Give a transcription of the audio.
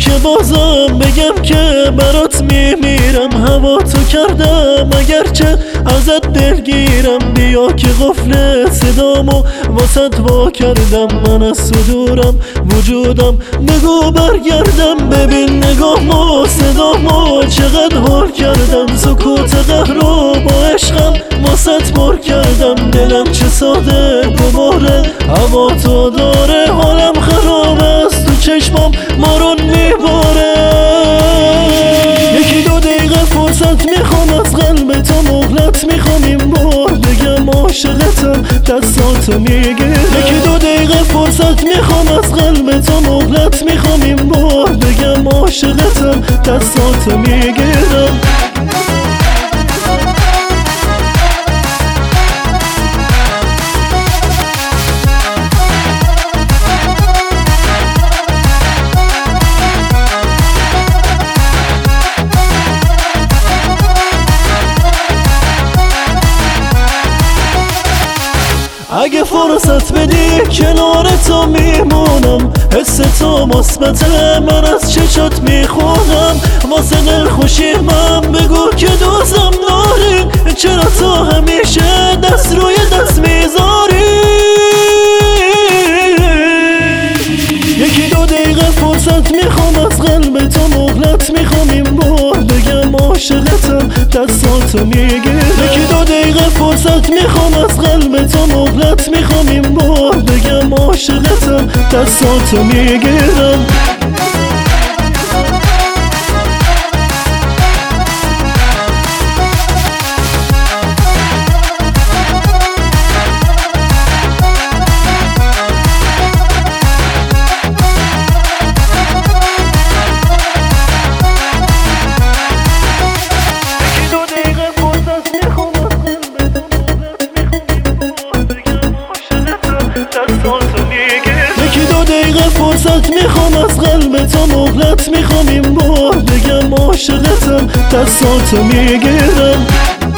که بازم بگم که برات میمیرم. هوا تو کردم اگرچه ازت دلگیرم. بیا که قفل صدامو واسط وا کردم. من از صدورم وجودم بگو برگردم. ببین نگاهمو صدامو چقدر حال کردم. سکوت قهرو با عشقم واسط پر کردم. دلم چه ساده گواره هوا تو داره. حالم خراب است تو چشمم مارون میباره. یکی دو دقیقه فرصت میخوام از قلب تو مهلت میخوام. این بار بگم عاشقتم دستاتو میگیرم. یکی دو دقیقه فرصت میخوام از قلب تو مهلت میخوام. این بار بگم عاشقتم دستاتو میگیرم. اگه فرصت بدی کنار تو میمونم. حس تو مثبته من از چشات میخونم. واسه دل خوشی من بگو که دوستم داری. چرا تو همیشه دست روی دست میذاری؟ یکی دو دقیقه فرصت میخوام از قلب تو مهلت میخوام. این بار بگم عاشقتم دستاتو میگیرم. یکی دو دقیقه فرصت میخوام از قلب تو مهلت میخوام. این بار بگم عاشقتم دستاتو میگیرم. یکی دو دقیقه فرصت میخوام از قلب تو مهلت میخوام. این بار بگم عاشقتم دستاتو میگیرم.